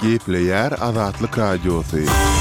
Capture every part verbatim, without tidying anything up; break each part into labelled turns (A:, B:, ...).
A: Gepleyer Azatlyk Radiosu.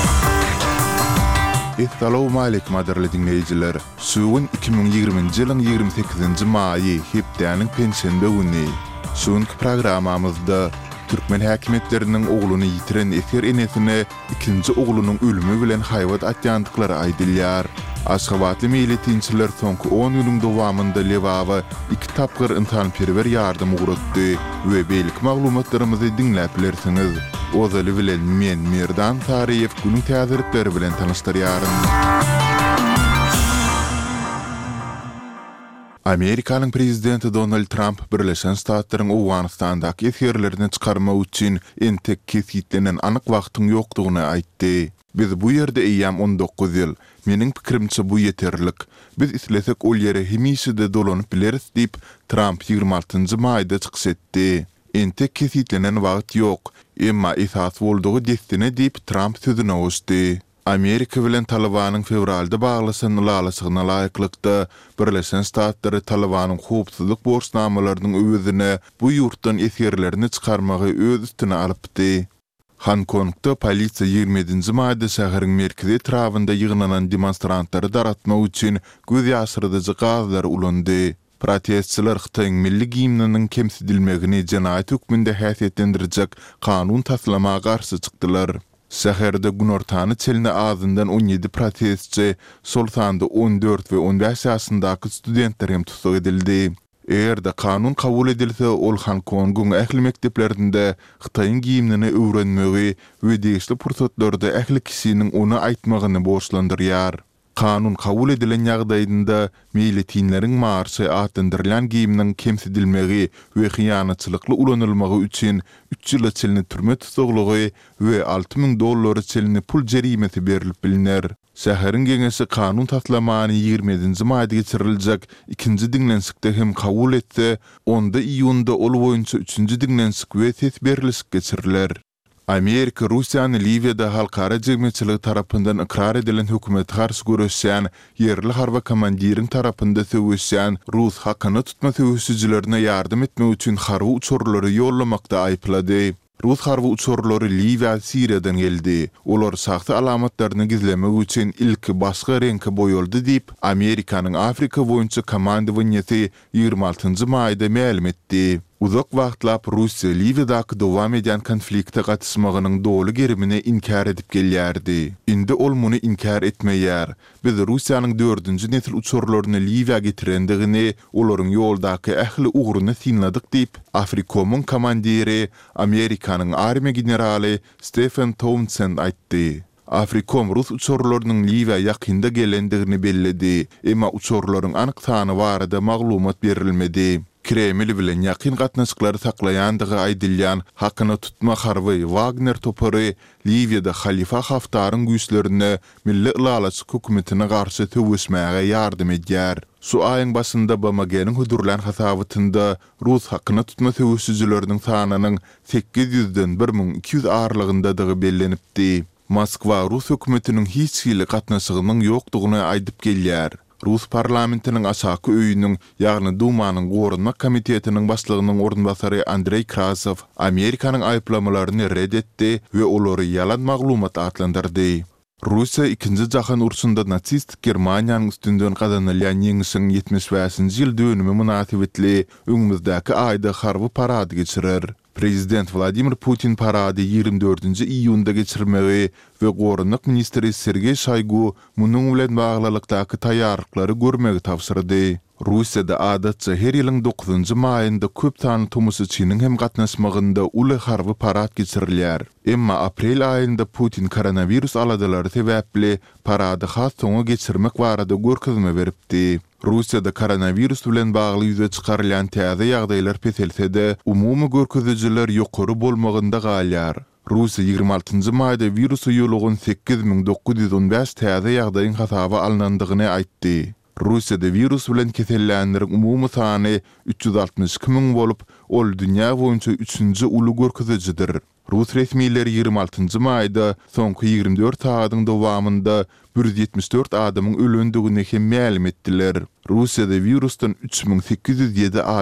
A: Assalamu alaykum aderli dinleyijiler. Suwun iki bin ýygrimiňji ýylyň ýygrimi sekizinji maýy hepdeniň pensiýende güni. Şonky programamyzda Türkmen häkimetleriniň ogluny ýitiren efer enesine ikinji oglunyň ölümi bilen haýwat atýandyklary aýdylýar. Aşgabatly militinçiler soňky on ýylyň dowamynda Lewawa iki tapgyr intanperwer ýardym ugrutdy we beýlik maglumatlarymyzy dinläp bilersiňiz. Ozaly bilen men Merdan Tariýew günüň täzelikleri bilen tanyşdyrýarym. Amerikanyň prezidenti Donald Trump Birleşen Ştatlaryň Awganistandaky esirlerini çykarmak üçin entek kesitlenen anyk wagtyň ýokdugyny aýtdy. Biz bu ýerde eýýäm on dokuz ýyl. Meniň pikirimçe bu ýeterlik. Biz islesek ol ýere hemişde dolanyp bileriz diýip Trump ýygrimi altynjy maýda çykyş etdi. Entek kesitlenen wagt ýok. Emma esas boldugy destine diýip Trump sözüne oşdy. Amerika bilen Talibanyň fevralda baglasan ulalysygyna laýyklykda Birleşen Ştatlary Talibanyň howpsuzlyk borçnamalarynyň öwüdine bu ýurtdan esirlerini çykarmagy öz üstüne alypdy. Hong Kongda polisiýa ýygrimi-nji maýda şäheriň merkezi etrafynda ýygnanan demonstrantlary daratmak üçin göz ýaşyrdyjy gazlar ulandy. Protestçiler Xitoyň milli gimniniň kemsidilmegini jenaýat hükmünde häsiýetlendirjek kanun taslamaga garşy çykdylar. Şäherde gün ortany çeline azyndan on ýedi protestçi sol sanda on dört we on beş ýaşyndaky studentler tutsak edildi. Eger de kanun kabul edilse ol Hong Kongyň ähli mekdeplerinde Xitoyň gimnini öwrenmegi we degişli pursatlarda ähli kişiniň onu aýtmagyny borçlandyrýar. Kanun kabul edilen ýagdaýynda militinleriň marşy atlandyrılan giyimniň kemsidilmegi we hyýanatçylykly ulanylmagy üçin üç ýyl çelini türme tutuglugy we alty ming dollar çelini pul jerimeti berilip biliner. Şäheriň geňesi kanun taslamany ýygrimi-nji maýda geçiriljek ikinji dinlensikde hem kabul etse, onda iýunda ol boýunça üçünji dinlensik we ses berilişik geçiriler. Amerika Russiýany Liwiýada halkara jemgyýetçiligi tarapyndan ikrar edilen hökümet garşy görüşýän ýerli harba komandiriň tarapynda söwüşýän Rus hakyny tutma söwüşçilerine ýardym etmek üçin harby uçurlary ýollamakda aýplady. Rus harby uçurlary Liwiýa Siriýadan geldi. Olar saxta alamatlaryny gizlemek üçin ilki başga reňke boýuldy diýip Amerikanyň Afrika boýunça komandawanýasy ýygrimi altynjy maýda ma'lum etdi. Uzak wagtlap Russiýa Liwiýadaky dowam eden konflikte gatnaşmagynyň dolu gerimini inkar edip gelýärdi. Indi ol muny inkar etmeýär. Biz Russiýanyň dördünji nesil uçurlaryny Liwiýa getirendigini, olaryň ýoldaky ähli ugruny sinladyk diýip Afrikomyň komandiri Amerikanyň armiýa generaly Stephen Townsend aýtdy. Afrikom Rus uçurlarynyň Liwiýa ýakynda gelendigini belledi, emma uçurlaryň anyk sany barada maglumat berilmedi. Kreml bilen ýakyn gatnaşyklary saklaýandygy aýdylýan hakyny tutma harby Wagner topary Liwiýada Halifa Haftaryň güýçlerini milli ulalyçy hökümetine garşy töwüşmäge ýardym edýär. Şu aýyň başynda Bamaganyň hudurlan hasabatynda Rus hakyny tutma töwüşçileriniň sanynyň sekiz ýüzden bir ming iki ýüz aralygyndadygy bellenipdi. Moskwa Rus hökümetiniň hiç hili gatnaşygynyň ýokdugyny aýdyp gelýär. Rus parlamentiniň aşaky öýüniň, ýagny Dumanyň Gorunmak komitetiniň başlygynyň orunbasary Andrey Krasov Amerikanyň aýplamalaryny red etdi we olary ýalan maglumat atlandyrdy. Russiýa ikinji jahan urusunda natsist Germaniýanyň üstünden gazanylýan ýeňişiň ýetmiş beşinji ýyl dönümi münasibetli öňümizdeki aýda harby parady geçirer. Prezident Vladimir Putin parady ýygrimi dördünji iýunda geçirmegi we Gorunmak ministri Sergey Shoygu munyň bilen baglylykdaky taýýarlyklary görmegi tapşyrdy. Russiýada adatça her ýylyň dokuzunji maýynda köp sany tumusyçynyň hem gatnaşmagynda uly harby parad geçirilýär. Emma aprel aýynda Putin koronavirus aladylary sebäpli parady has soňa geçirmek barada görkezme beripdi. Russiýada koronavirus bilen bagly ýüze çykarılan täze ýagdaýlar peselse-de umumy görkezijiler ýokary bolmagynda galýar. Russiýa ýygrimi altynjy maýda virusy ýolugun sekiz ming dokuz ýüz on beş täze ýagdaýyň hasaba alynandygyny aýtdy. Russiýada virus bilen kesellänleriň umumy sany üç ýüz altymyş iki ming bolup, ol dünýä boýunça üçünji uly görkezijidir. Rus resmiýetleri ýygrimi altynjy maýda soňky ýygrimi dört saatyň dowamynda bir ýüz ýetmiş dört adamyň ölendигini hem ma'lum etdiler. Russiýada virusdan üç ming sekiz ýüz ýedi